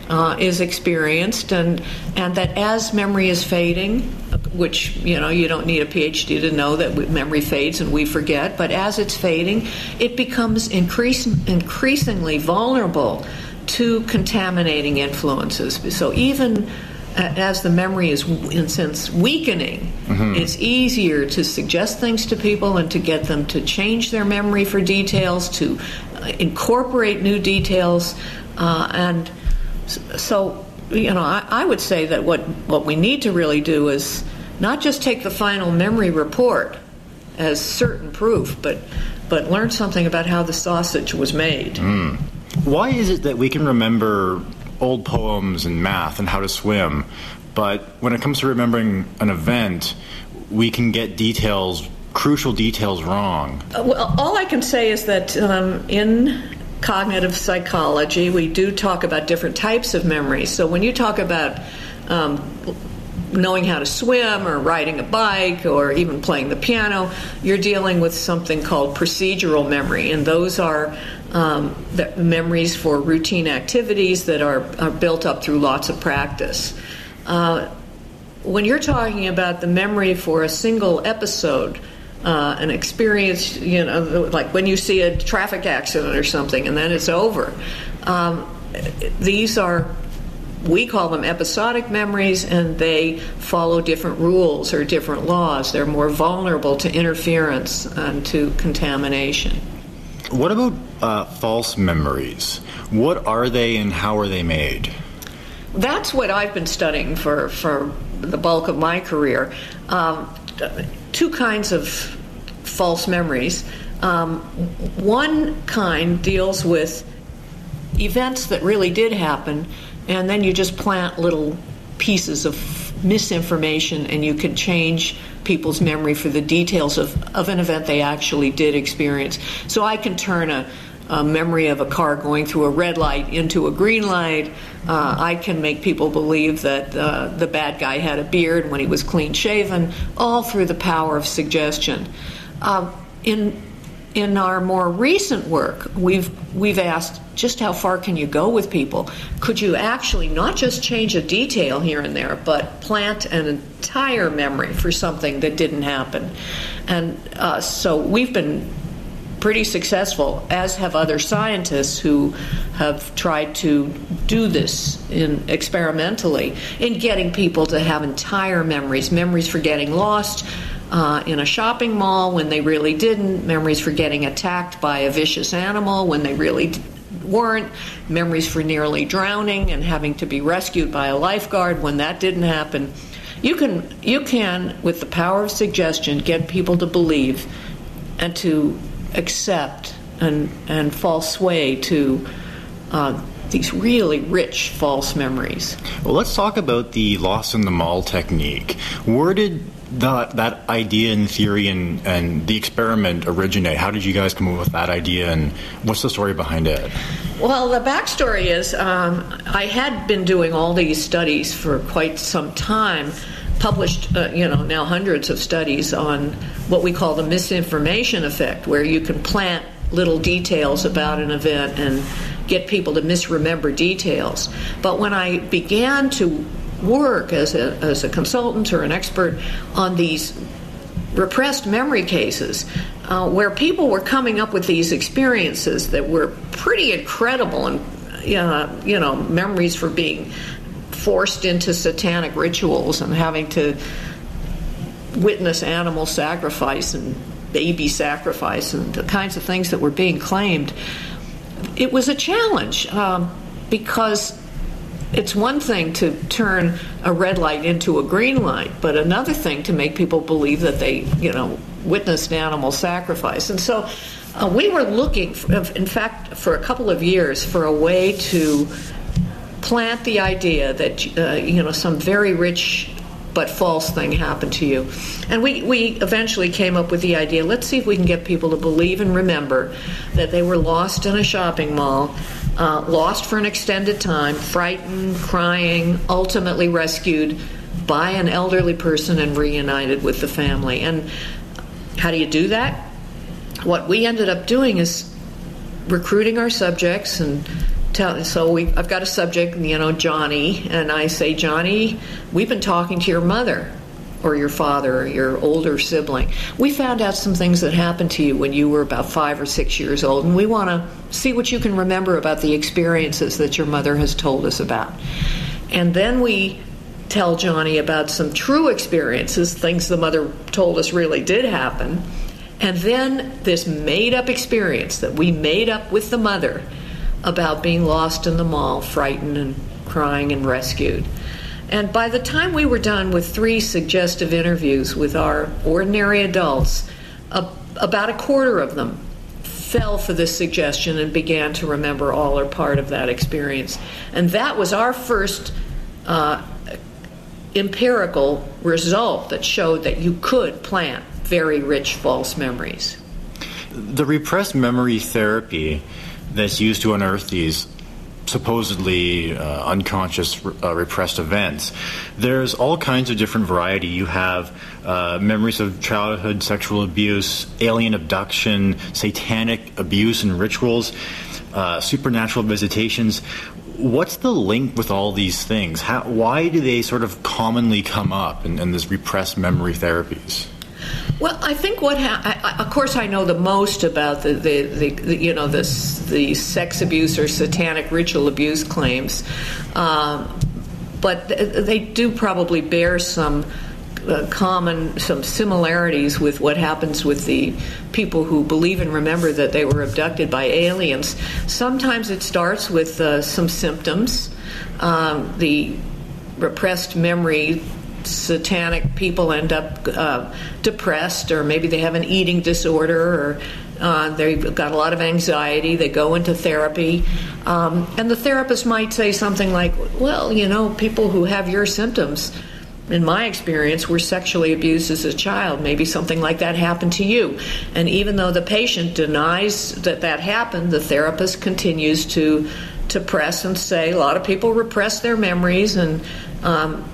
uh, is experienced, and and that as memory is fading, which, you know, you don't need a PhD to know that memory fades and we forget, but as it's fading, it becomes increase, increasingly vulnerable to contaminating influences. So even as the memory is, in a sense, weakening, mm-hmm. it's easier to suggest things to people and to get them to change their memory for details, to incorporate new details, uh, and so, you know, I, I would say that what, what we need to really do is not just take the final memory report as certain proof, but but learn something about how the sausage was made. Mm. Why is it that we can remember old poems and math and how to swim, but when it comes to remembering an event, we can get details, crucial details, wrong? Uh, well, all I can say is that um, in cognitive psychology, we do talk about different types of memory. So when you talk about um, knowing how to swim or riding a bike or even playing the piano, you're dealing with something called procedural memory, and those are um, the memories for routine activities that are, are built up through lots of practice. Uh, when you're talking about the memory for a single episode, Uh, an experience, you know, like when you see a traffic accident or something and then it's over. Um, these are, we call them episodic memories, and they follow different rules or different laws. They're more vulnerable to interference and to contamination. What about uh, false memories? What are they and how are they made? That's what I've been studying for, for the bulk of my career. Um, Two kinds of false memories. Um, one kind deals with events that really did happen, and then you just plant little pieces of misinformation, and you can change people's memory for the details of, of an event they actually did experience. So I can turn a, a memory of a car going through a red light into a green light. Uh, I can make people believe that uh, the bad guy had a beard when he was clean shaven, all through the power of suggestion. Uh, in in our more recent work, we've we've asked just how far can you go with people? Could you actually not just change a detail here and there, but plant an entire memory for something that didn't happen? And uh, so we've been pretty successful, as have other scientists who have tried to do this in experimentally, in getting people to have entire memories, memories for getting lost uh, in a shopping mall when they really didn't, memories for getting attacked by a vicious animal when they really d- weren't, memories for nearly drowning and having to be rescued by a lifeguard when that didn't happen. You can, you can, with the power of suggestion, get people to believe and to accept and and fall sway to uh, these really rich false memories. Well, let's talk about the lost in the mall technique. Where did that that idea and theory and, and the experiment originate? How did you guys come up with that idea, and what's the story behind it? Well, the backstory is um, I had been doing all these studies for quite some time, published, uh, you know, now hundreds of studies on what we call the misinformation effect, where you can plant little details about an event and get people to misremember details. But when I began to work as a, as a consultant or an expert on these repressed memory cases, uh, where people were coming up with these experiences that were pretty incredible, and uh, you know, memories for being forced into satanic rituals and having to witness animal sacrifice and baby sacrifice and the kinds of things that were being claimed, it was a challenge um, because it's one thing to turn a red light into a green light, but another thing to make people believe that they, you know, witnessed animal sacrifice. And so uh, we were looking, for, in fact, for a couple of years for a way to plant the idea that, uh, you know, some very rich but false thing happened to you. And we, we eventually came up with the idea, let's see if we can get people to believe and remember that they were lost in a shopping mall, uh, lost for an extended time, frightened, crying, ultimately rescued by an elderly person and reunited with the family. And how do you do that? What we ended up doing is recruiting our subjects and tell, so we, I've got a subject, you know, Johnny, and I say, Johnny, we've been talking to your mother or your father or your older sibling. We found out some things that happened to you when you were about five or six years old, and we want to see what you can remember about the experiences that your mother has told us about. And then we tell Johnny about some true experiences, things the mother told us really did happen, and then this made-up experience that we made up with the mother about being lost in the mall, frightened and crying and rescued. And by the time we were done with three suggestive interviews with our ordinary adults, a, about a quarter of them fell for this suggestion and began to remember all or part of that experience. And that was our first uh, empirical result that showed that you could plant very rich false memories. The repressed memory therapy that's used to unearth these supposedly uh, unconscious uh, repressed events, there's all kinds of different variety. You have uh, memories of childhood sexual abuse, alien abduction, satanic abuse and rituals, uh, supernatural visitations. What's the link with all these things? How, why do they sort of commonly come up in, in this repressed memory therapies? Well, I think what ha- I, I, of course I know the most about the, the, the, the you know the the sex abuse or satanic ritual abuse claims, um, but th- they do probably bear some uh, common some similarities with what happens with the people who believe and remember that they were abducted by aliens. Sometimes it starts with uh, some symptoms, um, the repressed memory. Satanic people end up uh, depressed, or maybe they have an eating disorder, or uh, they've got a lot of anxiety. They go into therapy, um, and the therapist might say something like, well, you know, people who have your symptoms, in my experience, were sexually abused as a child. Maybe something like that happened to you. And even though the patient denies that that happened, the therapist continues to to press and say a lot of people repress their memories and um,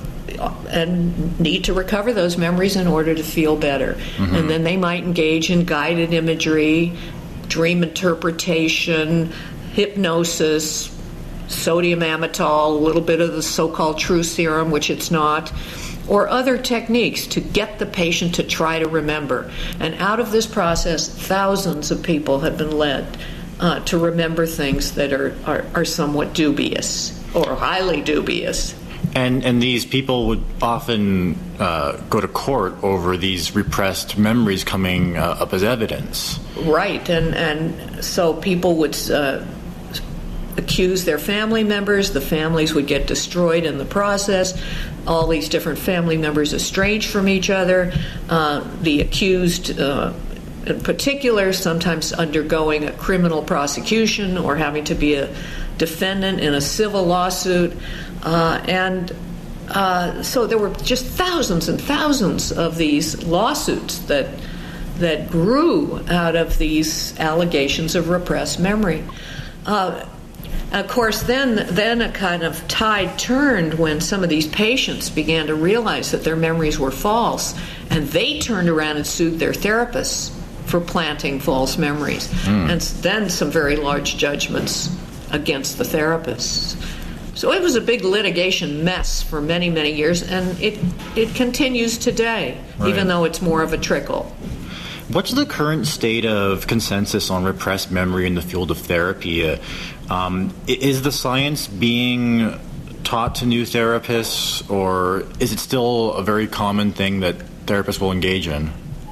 and need to recover those memories in order to feel better. Mm-hmm. And then they might engage in guided imagery, dream interpretation, hypnosis, sodium amytal, a little bit of the so-called truth serum, which it's not, or other techniques to get the patient to try to remember. And out of this process, thousands of people have been led uh, to remember things that are, are, are somewhat dubious or highly dubious. And and these people would often uh, go to court over these repressed memories coming uh, up as evidence. Right, and and so people would uh, accuse their family members. The families would get destroyed in the process. All these different family members estranged from each other. Uh, the accused, uh, in particular, sometimes undergoing a criminal prosecution or having to be a defendant in a civil lawsuit. Uh, and uh, so there were just thousands and thousands of these lawsuits that that grew out of these allegations of repressed memory. Uh, of course, then then a kind of tide turned when some of these patients began to realize that their memories were false, and they turned around and sued their therapists for planting false memories. Mm. And then some very large judgments against the therapists. So it was a big litigation mess for many, many years, and it it continues today, right, even though it's more of a trickle. What's the current state of consensus on repressed memory in the field of therapy? Uh, um, is the science being taught to new therapists, or is it still a very common thing that therapists will engage in?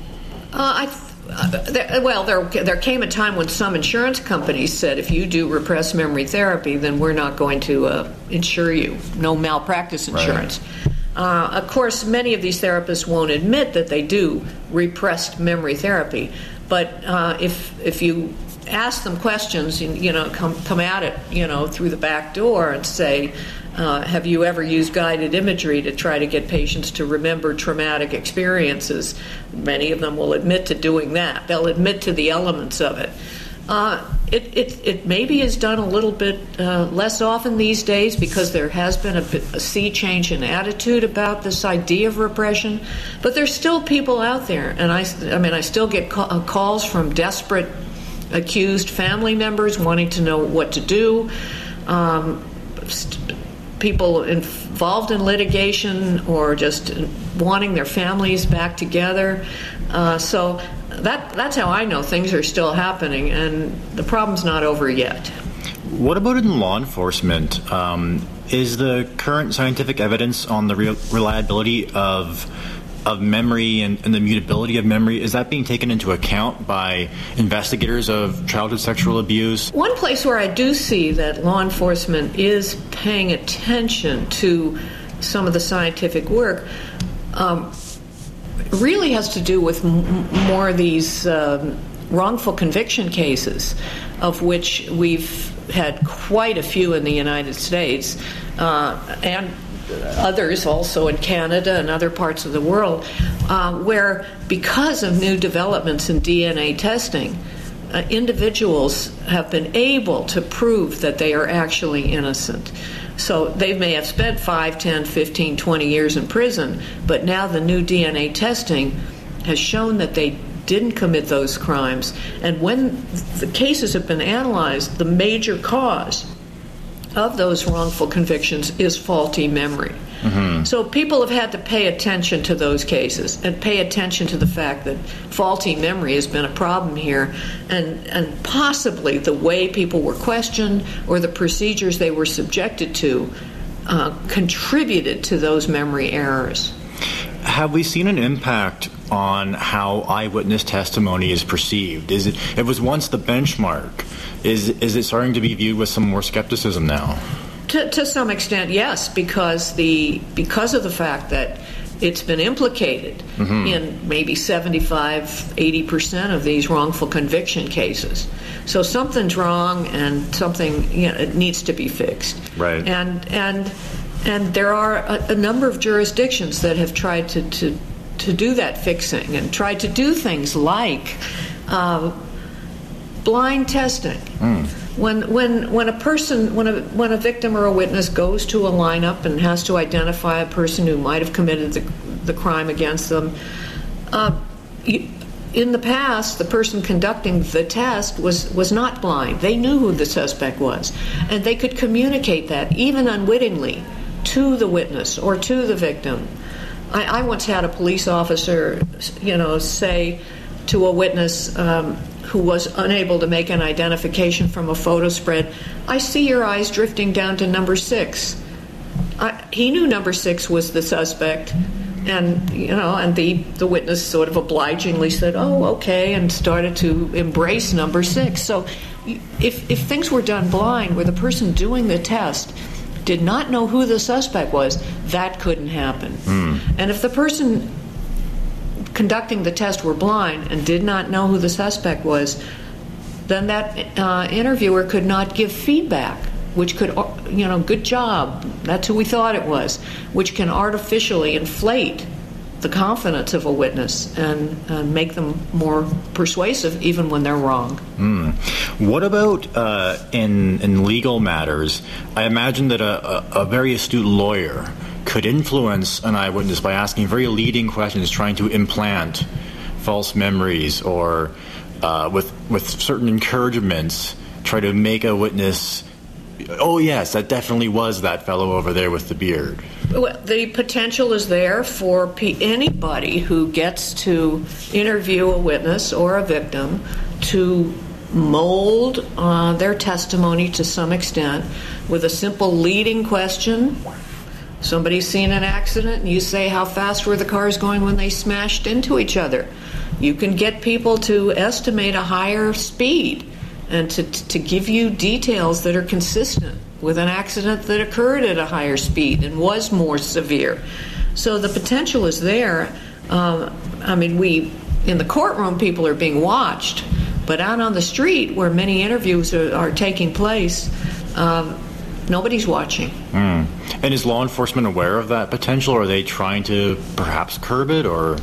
Uh, I th- Uh, there, well, there there came a time when some insurance companies said if you do repressed memory therapy, then we're not going to uh, insure you. No malpractice insurance. Right. Uh, of course, many of these therapists won't admit that they do repressed memory therapy, but uh, if if you ask them questions, you, you know, come come at it, you know, through the back door and say, Uh, have you ever used guided imagery to try to get patients to remember traumatic experiences? Many of them will admit to doing that. They'll admit to the elements of it. Uh, it, it, it maybe is done a little bit uh, less often these days because there has been a, bit, a sea change in attitude about this idea of repression. But there's still people out there, and I, I mean, I still get ca- calls from desperate accused family members wanting to know what to do. um, st- people involved in litigation or just wanting their families back together. Uh, so that that's how I know things are still happening, and the problem's not over yet. What about in law enforcement? Um, is the current scientific evidence on the re- reliability of of memory and, and the mutability of memory, is that being taken into account by investigators of childhood sexual abuse? One place where I do see that law enforcement is paying attention to some of the scientific work um, really has to do with m- more of these um, wrongful conviction cases, of which we've had quite a few in the United States, uh, and others also in Canada and other parts of the world, uh, where because of new developments in D N A testing, uh, individuals have been able to prove that they are actually innocent. So they may have spent five, ten, fifteen, twenty years in prison, but now the new D N A testing has shown that they didn't commit those crimes. And when the cases have been analyzed, the major cause of those wrongful convictions is faulty memory. Mm-hmm. So people have had to pay attention to those cases and pay attention to the fact that faulty memory has been a problem here, and, and possibly the way people were questioned or the procedures they were subjected to uh, contributed to those memory errors. Have we seen an impact on how eyewitness testimony is perceived? Is it, it was once the benchmark. Is is it starting to be viewed with some more skepticism now? To, to some extent, yes, because the because of the fact that it's been implicated mm-hmm. in maybe seventy-five, eighty percent of these wrongful conviction cases. So something's wrong, and something, you know, it needs to be fixed. Right. And and and there are a, a number of jurisdictions that have tried to, to to do that fixing and tried to do things like uh, blind testing. Mm. When when when a person when a when a victim or a witness goes to a lineup and has to identify a person who might have committed the the crime against them, uh, in the past, the person conducting the test was was not blind. They knew who the suspect was, and they could communicate that even unwittingly to the witness or to the victim. I, I once had a police officer, you know, say to a witness um, who was unable to make an identification from a photo spread, "I see your eyes drifting down to number six." I, he knew number six was the suspect, and you know, and the the witness sort of obligingly said, "Oh, okay," and started to embrace number six. So, if if things were done blind, where the person doing the test did not know who the suspect was, that couldn't happen. Mm. And if the person conducting the test were blind and did not know who the suspect was, then that uh, interviewer could not give feedback, which could, you know, good job, that's who we thought it was, which can artificially inflate the confidence of a witness and, and make them more persuasive even when they're wrong. Mm. What about uh, in, in legal matters? I imagine that a, a, a very astute lawyer could influence an eyewitness by asking very leading questions, trying to implant false memories, or uh, with with certain encouragements, try to make a witness, "Oh yes, that definitely was that fellow over there with the beard." Well, the potential is there for p- anybody who gets to interview a witness or a victim to mold uh, their testimony to some extent with a simple leading question. Somebody's seen an accident, and you say, "How fast were the cars going when they smashed into each other?" You can get people to estimate a higher speed and to, to give you details that are consistent with an accident that occurred at a higher speed and was more severe. So the potential is there. Um, I mean, we in the courtroom, people are being watched, but out on the street, where many interviews are, are taking place, um, nobody's watching. Mm. And is law enforcement aware of that potential? Or are they trying to perhaps curb it? Or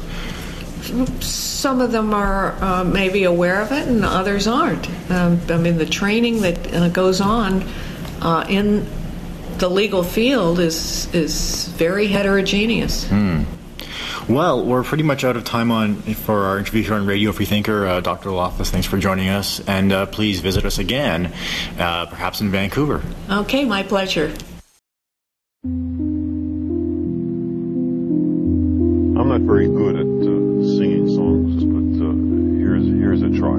some of them are uh, maybe aware of it, and others aren't. Um, I mean, the training that uh, goes on uh, in the legal field is is very heterogeneous. Mm. Well, we're pretty much out of time on for our interview here on Radio Free Thinker. Uh, Doctor Loftus, thanks for joining us, and uh, please visit us again, uh, perhaps in Vancouver. Okay, my pleasure. I'm not very good at uh, singing songs, but uh, here's here's a try.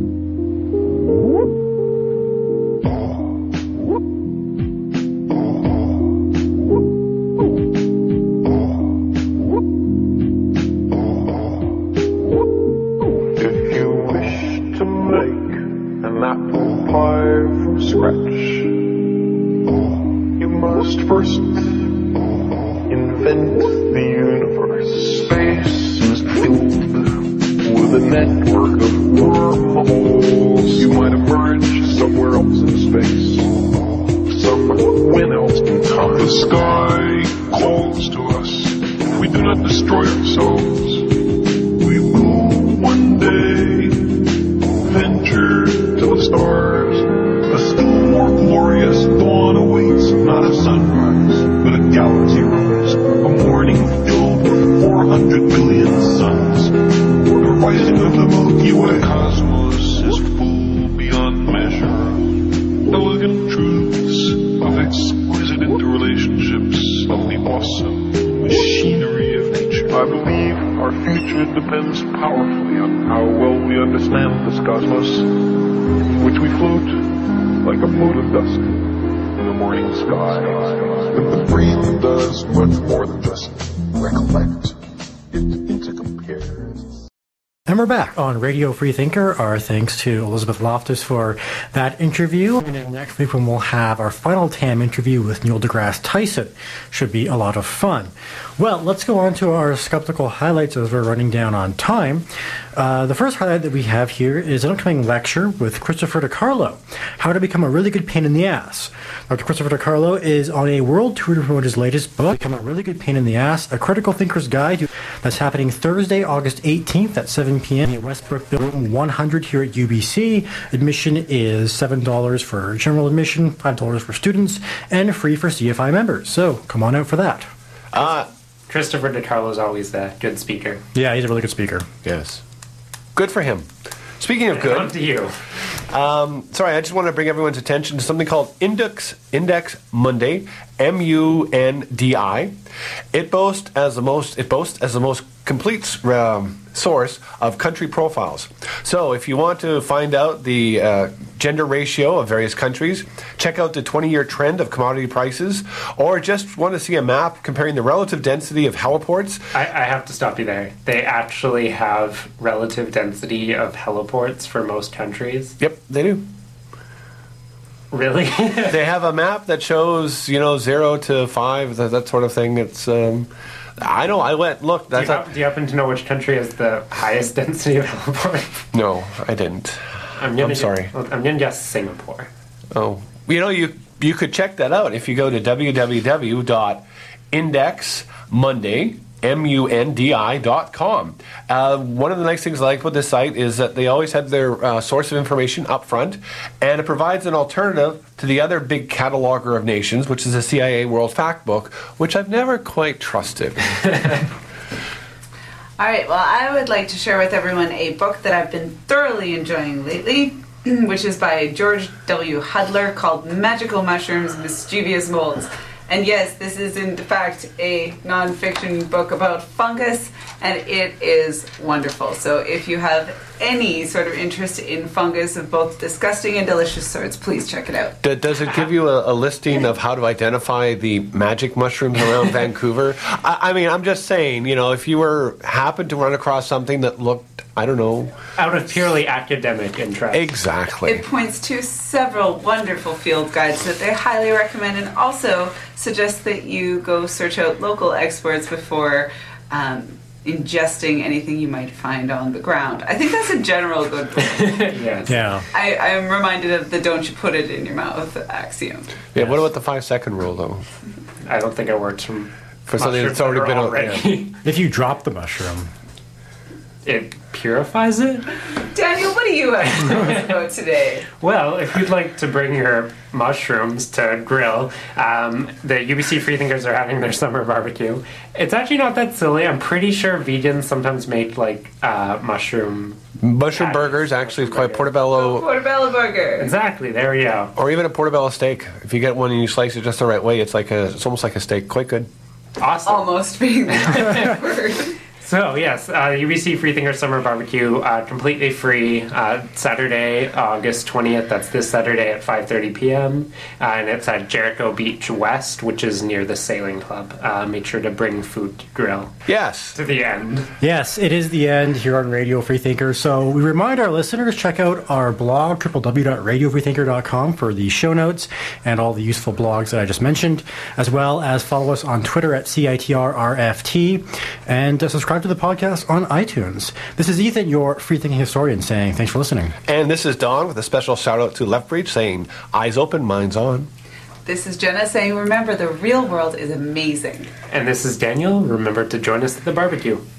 If you wish to make an apple pie from scratch, you must first invent the universe. Space is filled with a network of wormholes. You might emerge somewhere else in space, somewhere else in time. The sky calls to us. If we do not destroy ourselves, we will one day venture to the stars. A still more glorious dawn awaits, not a sunrise, but a galaxy rise. A morning filled with four hundred billion suns. The rising of the Milky Way. Cosmos is full beyond measure. Elegant truths of exquisite interrelationships of the awesome machinery of nature. I believe our future depends powerfully on how well we understand this cosmos, in which we float like a mote of dust in the morning sky. But the brain does much more than just recollect. It intercompares. And we're back on Radio Free Thinker. Our thanks to Elizabeth Loftus for that interview. And then next week when we'll have our final T A M interview with Neil deGrasse Tyson. Should be a lot of fun. Well, let's go on to our skeptical highlights as we're running down on time. Uh, the first highlight that we have here is an upcoming lecture with Christopher DiCarlo, How to Become a Really Good Pain in the Ass. Doctor Christopher DiCarlo is on a world tour to promote his latest book, Become a Really Good Pain in the Ass, A Critical Thinker's Guide. That's happening Thursday, August eighteenth at seven p.m. at Westbrook Building one hundred here at U B C. Admission is seven dollars for general admission, five dollars for students, and free for C F I members. So come on out for that. Uh, Christopher DiCarlo is always the good speaker. Yeah, he's a really good speaker. Yes. Good for him. Speaking of good, On to you. Um, sorry, I just want to bring everyone's attention to something called Index Index Mundi, M U N D I. It boasts as the most it boasts as the most complete um, source of country profiles. So, if you want to find out the uh, gender ratio of various countries, check out the twenty-year trend of commodity prices, or just want to see a map comparing the relative density of heliports. I, I have to stop you there. They actually have relative density of heliports for most countries. Yep, they do. Really? They have a map that shows, you know, zero to five, that, that sort of thing. It's, um, I know, I went, look, do, you that's hap- do you happen to know which country has the highest density of heliports? No, I didn't. I'm, gonna I'm gu- sorry. I'm going to guess Singapore. Oh, you know, you you could check that out if you go to w w w dot index mundi M U N D I dot com. Uh, one of the nice things I like about this site is that they always have their uh, source of information up front, and it provides an alternative to the other big cataloger of nations, which is the C I A World Factbook, which I've never quite trusted. All right, well, I would like to share with everyone a book that I've been thoroughly enjoying lately, which is by George W. Hudler, called Magical Mushrooms, Mischievous Molds. And yes, this is in fact a nonfiction book about fungus, and it is wonderful. So if you have any sort of interest in fungus of both disgusting and delicious sorts, please check it out. D- does it give you a, a listing of how to identify the magic mushrooms around Vancouver? I, I mean, I'm just saying, you know, if you were happened to run across something that looked, I don't know, Out of purely academic interest. exactly. It points to several wonderful field guides that they highly recommend, and also suggests that you go search out local experts before um, ingesting anything you might find on the ground. I think that's a general good book. Yes. Yeah. I, I am reminded of the "don't you put it in your mouth" axiom. Yeah, what about the five second rule, though? I don't think it works from For something mushrooms that's already that are been on- already. If you drop the mushroom. It purifies it? Daniel, what are do you have to tell us about today? Well, if you'd like to bring your mushrooms to grill, um, the U B C Freethinkers are having their summer barbecue. It's actually not that silly. I'm pretty sure vegans sometimes make like uh, mushroom Mushroom patties. burgers, actually, it's quite Oh, portobello, portobello burger. Exactly. There we go. or even a portobello steak. If you get one and you slice it just the right way, it's like a, it's almost like a steak. Quite good. Awesome. Almost being the word. So yes, uh, U B C Freethinker Summer Barbecue, uh, completely free. Uh, Saturday, August twentieth. That's this Saturday at five thirty p.m. Uh, and it's at Jericho Beach West, which is near the Sailing Club. Uh, make sure to bring food to grill Yes. to the end. Yes, it is the end here on Radio Freethinker. So we remind our listeners, check out our blog, w w w dot radio freethinker dot com, for the show notes and all the useful blogs that I just mentioned, as well as follow us on Twitter at C I T R R F T, and uh, subscribe to the podcast on iTunes. This is Ethan, your free-thinking historian, saying thanks for listening. And this is Don with a special shout out to Lethbridge saying, eyes open, minds on. This is Jenna saying, remember, the real world is amazing. And this is Daniel. Remember to join us at the barbecue.